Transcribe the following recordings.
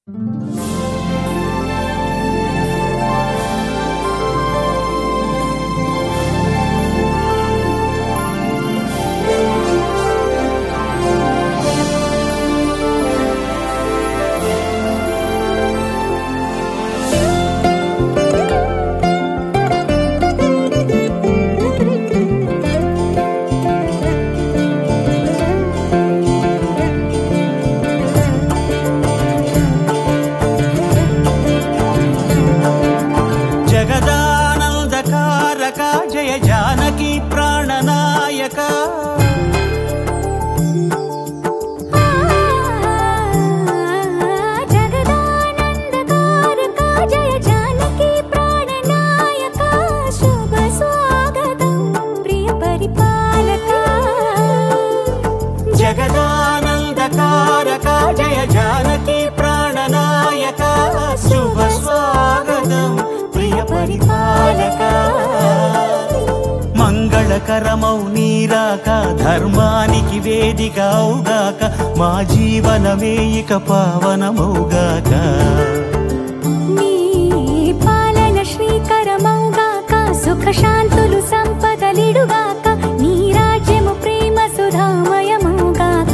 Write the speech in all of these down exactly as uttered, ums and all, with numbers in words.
జయ జానకి ప్రాణనాయక జగదానందకారక జయ జానకి ప్రాణనాయక శుభ స్వాగతం ప్రియ పరిపాలక జగదానందకారక జయ జానకి ప్రాణనాయక శుభ స్వాగతం ప్రియ పరిపాలక మంగళకరమౌ నీరాక ధర్మానికి వేదికవుగాక మా జీవనమే ఇక పావనమౌగాక నీ పాలన శ్రీకరమౌగాక సుఖ శాంతులు సంపదలిడుగాక నీ రాజ్యము ప్రేమ సుధామయమౌగాక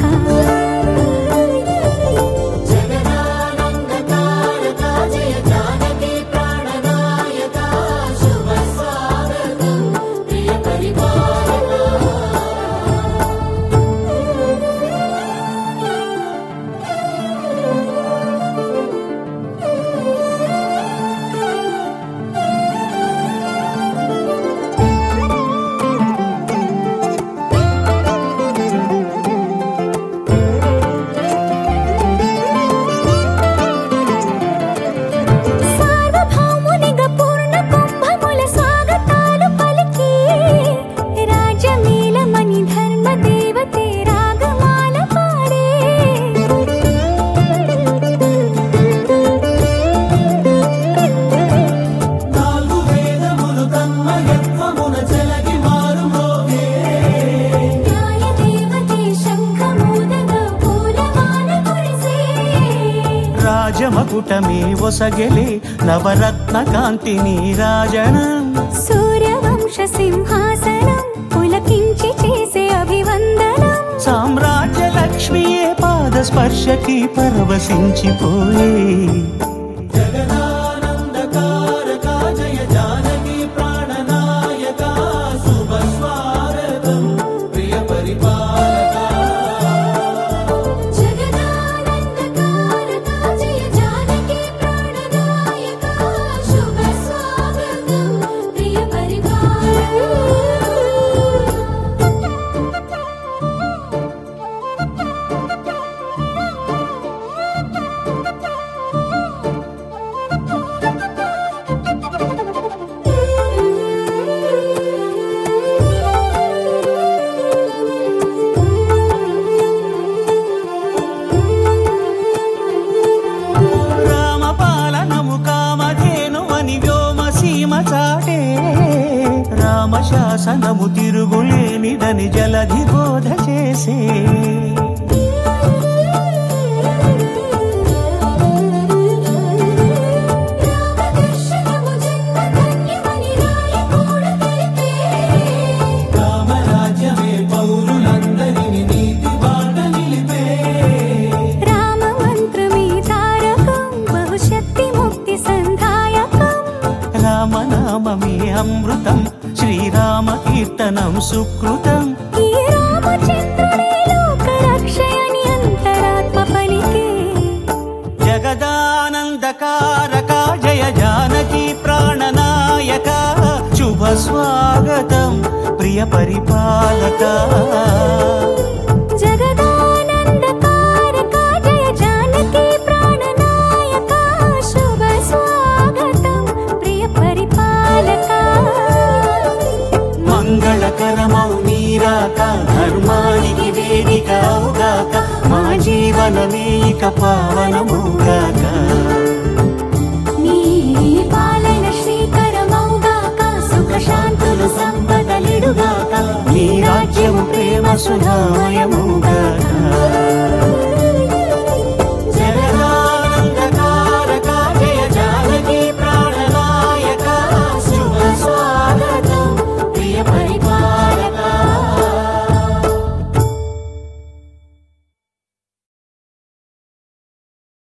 రాజమకుటమే ఒసగెలే నవరత్న కాంతి నీరాజనం సూర్యవంశ సింహాసనం పులకించి చేసే అభివందనం సామ్రాజ్య లక్ష్మియే పాద స్పర్శకి పరవశించిపోయే జగదానందకారక జయ జానకి ప్రాణనాయక శుభ స్వాగతం ప్రియ పరిపాలక రామశాసనము తిరుగులేనిదని జలధి బోధ చేసే రామరాజ్యమే పౌరులందరినీ నీతి బాట నిలిపే రామ మంత్రమే తారకం బహుశక్తి ముక్తి సంధాయకం రామనామమే అమృతం శ్రీరామ కీర్తనం సుకృతం ఈ రామచంద్రుడే లోక రక్షయని అంతరాత్మ పలికే జగదానందకారక జయ జానకి ప్రాణనాయక శుభ స్వాగతం ప్రియ పరిపాలక జగదానందకారక జయ జానకి ప్రాణనాయక శుభ స్వాగతం ప్రియ పరిపాలక మంగళకరమౌ నీరాక ధర్మానికి వేదికవుగాక మా జీవనమే ఇక పావనమౌగాక నీ పాలన శ్రీకరమౌగాక సుఖ శాంతులు సంపదలిడుగాక నీ రాజ్యము ప్రేమ సుధామయమౌగాక